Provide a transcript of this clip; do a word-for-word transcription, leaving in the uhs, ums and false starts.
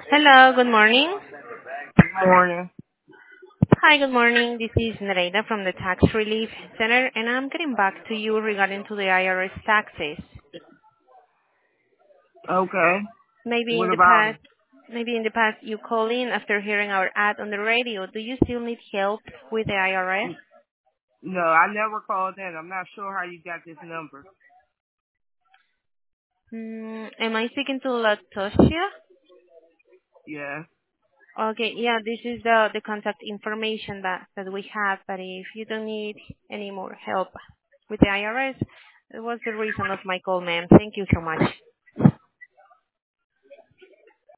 Hello, good morning. Morning. Hi, good morning. This is Nereida from the Tax Relief Center, and I'm getting back to you regarding to the I R S taxes. Okay. Maybe in What the about past, them? maybe in the past you call in after hearing our ad on the radio. Do you still need help with the I R S? No, I never called in. I'm not sure how you got this number. Mm, am I speaking to Latosia? Yeah. Okay, yeah, this is the the contact information that that we have. But if you don't need any more help with the I R S, that was the reason of my call, ma'am. Thank you so much.